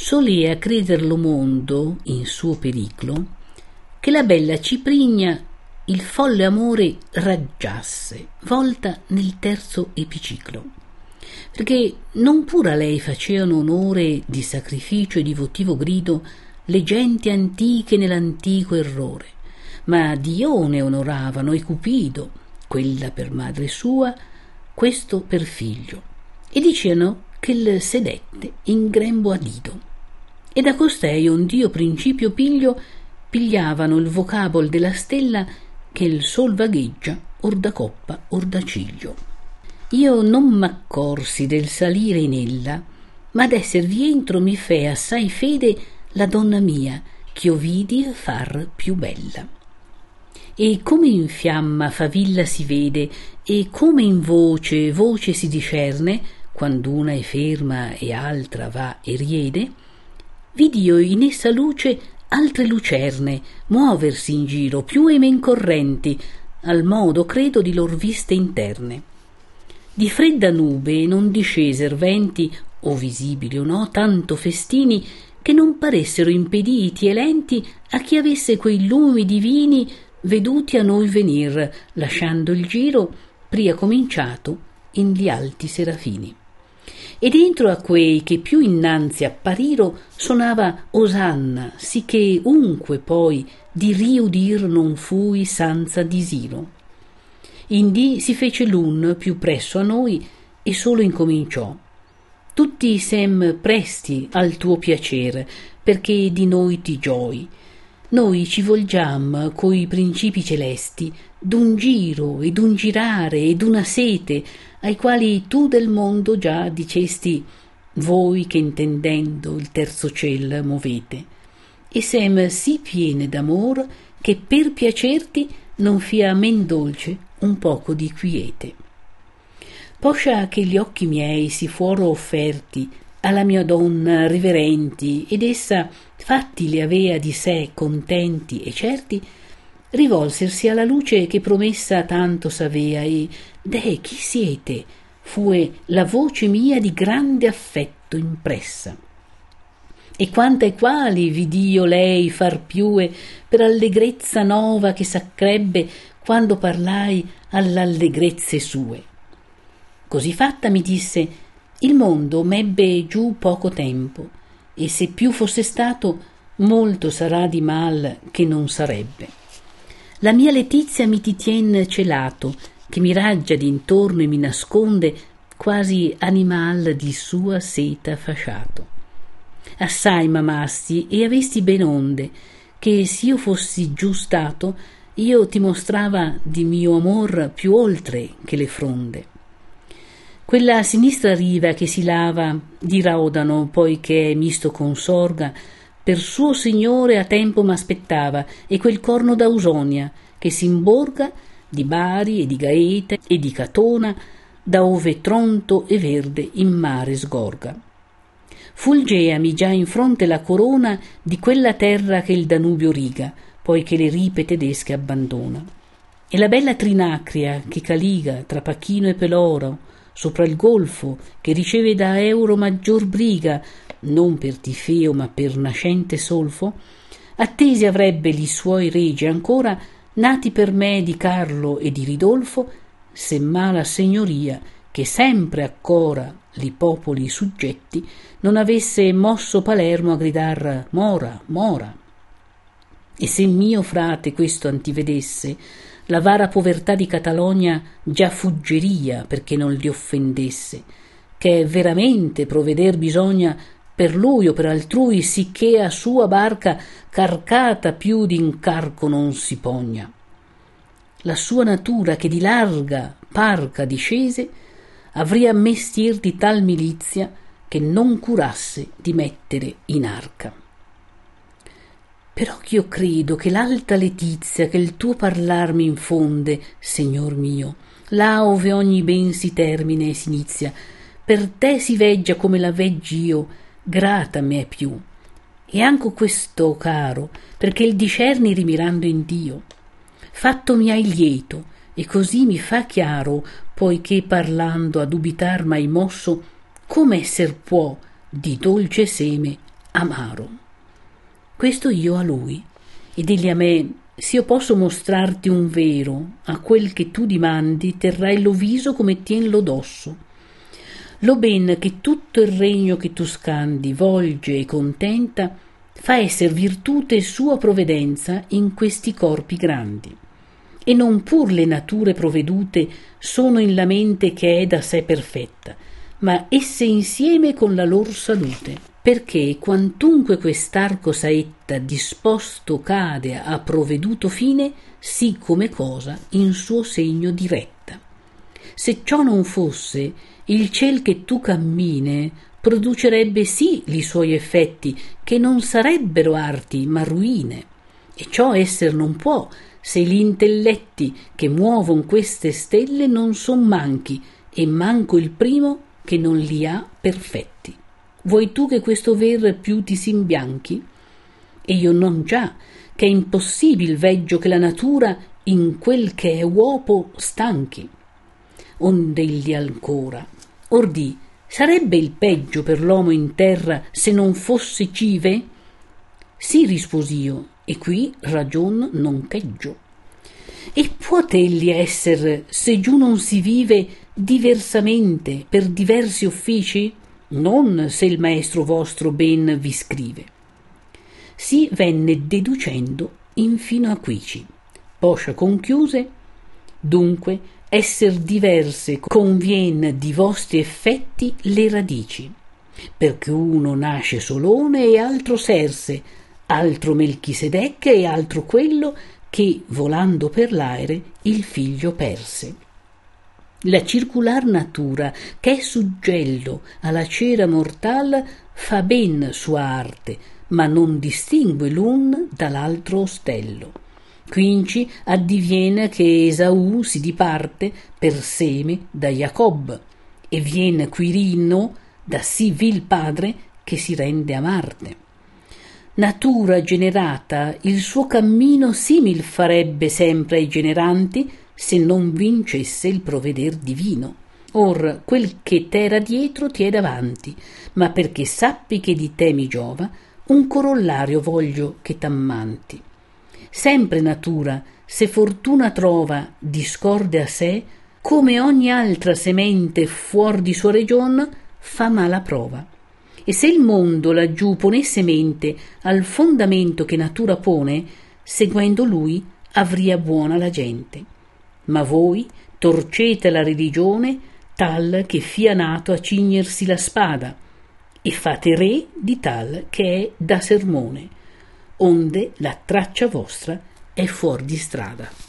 solea creder lo mondo, in suo periclo, che la bella Ciprigna il folle amore raggiasse, volta nel terzo epiciclo, perché non pur a lei faceano onore di sacrificio e di votivo grido le genti antiche nell'antico errore, ma Dione onoravano e Cupido, quella per madre sua, questo per figlio, e dicevano che il sedette in grembo a Dido, e da costei un dio principio piglio pigliavano il vocabol della stella che il sol vagheggia or da coppa or da ciglio. Io non m'accorsi del salire in ella, ma d'esservi entro mi fe assai fede la donna mia ch'io vidi far più bella. E come in fiamma favilla si vede, e come in voce si discerne, quand'una è ferma e altra va e riede, vidio in essa luce altre lucerne muoversi in giro più e men correnti, al modo credo di lor viste interne. Di fredda nube non disceser venti, o visibili o no, tanto festini, che non paressero impediti e lenti a chi avesse quei lumi divini veduti a noi venir, lasciando il giro pria cominciato in gli alti serafini. E dentro a quei che più innanzi appariro sonava Osanna, sicché unque poi di riudir non fui sanza disiro. Indi si fece l'un più presso a noi e solo incominciò: tutti sem presti al tuo piacere, perché di noi ti gioi. Noi ci volgiam coi principi celesti d'un giro e d'un girare e d'una sete, ai quali tu del mondo già dicesti voi che intendendo il terzo ciel movete, e sem sì piene d'amor che per piacerti non fia men dolce un poco di quiete. Poscia che gli occhi miei si fuoro offerti alla mia donna riverenti, ed essa fatti le avea di sé contenti e certi, rivolsersi alla luce che promessa tanto s'avea, e deh, chi siete? Fue la voce mia di grande affetto impressa. E quanta e quali vidio lei far piue per allegrezza nova che s'accrebbe quando parlai all'allegrezze sue. Così fatta mi disse: il mondo m'ebbe giù poco tempo, e se più fosse stato, molto sarà di mal che non sarebbe. La mia letizia mi ti tien celato, che mi raggia d'intorno e mi nasconde, quasi animal di sua seta fasciato. Assai m'amasti e avesti ben onde, che s'io fossi giù stato, io ti mostrava di mio amor più oltre che le fronde. Quella sinistra riva che si lava di Raodano, poi che è misto con Sorga, per suo signore a tempo m'aspettava, e quel corno d'Ausonia che s'imborga di Bari e di Gaeta e di Catona, da ove Tronto e Verde in mare sgorga. Fulgeami già in fronte la corona di quella terra che il Danubio riga, poi che le ripe tedesche abbandona. E la bella Trinacria che caliga tra Pachino e Peloro, sopra il golfo che riceve da Euro maggior briga, non per Tifeo ma per nascente solfo, attesi avrebbe li suoi regi ancora, nati per me di Carlo e di Ridolfo, se mala segnoria che sempre accora li popoli suggetti non avesse mosso Palermo a gridar mora, mora. E se mio frate questo antivedesse, la vara povertà di Catalogna già fuggeria perché non li offendesse, che veramente provveder bisogna per lui o per altrui, sicché a sua barca carcata più d'incarco non si pogna. La sua natura che di larga parca discese avria mestier di tal milizia che non curasse di mettere in arca. Però ch'io credo che l'alta letizia che il tuo parlar mi infonde, Signor mio, là ove ogni ben si termina e si inizia, per te si veggia come la veggi io, grata me è più. E anco questo caro, perché il discerni rimirando in Dio. Fatto mi hai lieto, e così mi fa chiaro, poiché parlando a dubitar m'hai mosso, come esser può di dolce seme amaro. Questo io a lui, ed egli a me: s'io posso mostrarti un vero, a quel che tu dimandi terrai lo viso come tien lo dosso. Lo ben che tutto il regno che tu scandi volge e contenta, fa esser virtute sua provvidenza in questi corpi grandi. E non pur le nature provvedute sono in la mente che è da sé perfetta, ma esse insieme con la lor salute, perché quantunque quest'arco saetta disposto cade a provveduto fine, sì come cosa in suo segno diretta. Se ciò non fosse, il ciel che tu cammine producerebbe sì li suoi effetti, che non sarebbero arti ma ruine, e ciò esser non può se gli intelletti che muovon queste stelle non son manchi, e manco il primo che non li ha perfetti. Vuoi tu che questo ver più ti s'imbianchi? E io non già, che è impossibil veggio che la natura in quel che è uopo stanchi. Ond'egli ancora: ordì, sarebbe il peggio per l'uomo in terra se non fosse cive? Sì, rispos'io, e qui ragion non cheggio. E puotegli esser, se giù non si vive diversamente per diversi uffici? Non se il maestro vostro ben vi scrive. Si venne deducendo infino a quici. Poscia conchiuse: dunque esser diverse convien di vostri effetti le radici, perché uno nasce Solone e altro Serse, altro Melchisedecche e altro quello che, volando per l'aere, il figlio perse. La circular natura, che è suggello alla cera mortal, fa ben sua arte, ma non distingue l'un dall'altro ostello. Quinci addiviene che Esaù si diparte per seme da Jacob, e vien Quirino da sì vil padre che si rende a Marte. Natura generata il suo cammino simil farebbe sempre ai generanti, se non vincesse il provveder divino. Or quel che t'era dietro ti è davanti, ma perché sappi che di te mi giova, un corollario voglio che t'ammanti. Sempre natura, se fortuna trova discorde a sé, come ogni altra semente fuor di sua region, fa mala prova. E se il mondo laggiù ponesse mente al fondamento che natura pone, seguendo lui avria buona la gente. Ma voi torcete la religione tal che fia nato a cignersi la spada, e fate re di tal che è da sermone, onde la traccia vostra è fuor di strada.